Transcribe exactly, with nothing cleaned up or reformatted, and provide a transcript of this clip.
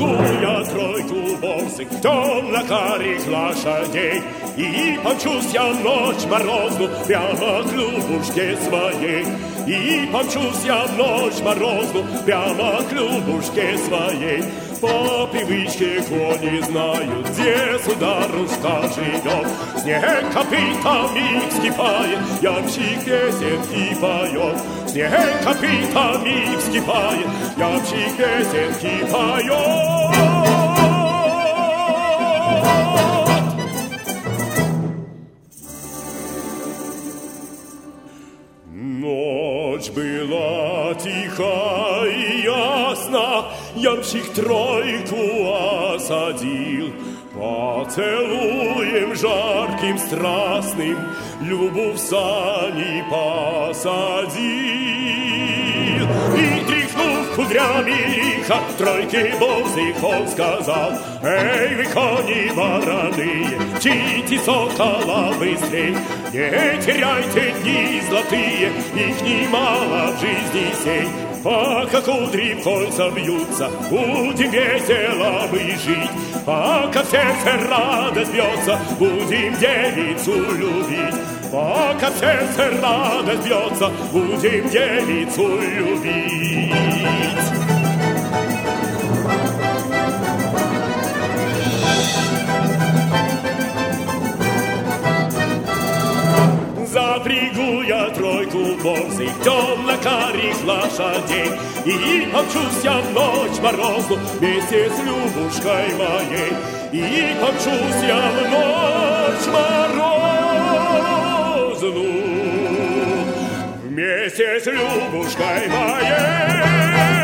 запрягу я тройку борзых темно-карих лошадей, и помчусь я в ночь морозную прямо к Любушке своей. И помчусь я в ночь морозную прямо к Любушке своей. По привычке кони знают, где сударушка живет. Снег копытами вскипает, ямщик песенки поет. Снег копытами вскипает, ямщик песенки поет. Ночь была тиха и ясна, ямщик тройку осадил. Поцелуем жарким, страстным Любу в сани посадил. И, тряхнув кудрями лихо, тройке борзых он сказал: эй, вы кони вороные, мчите сокола быстрей, не теряйте дни золотые, их немало в жизни сей. Пока кудри в кольца бьются, будем весело мы жить. Пока в сердце радость бьется, будем девицу любить. Пока в сердце радость бьется, будем девицу любить. Запрягу я тройку борзых темно-карих лошадей, и помчусь я в ночь морозную вместе с Любушкой моей. И помчусь я в ночь морозную вместе с Любушкой моей.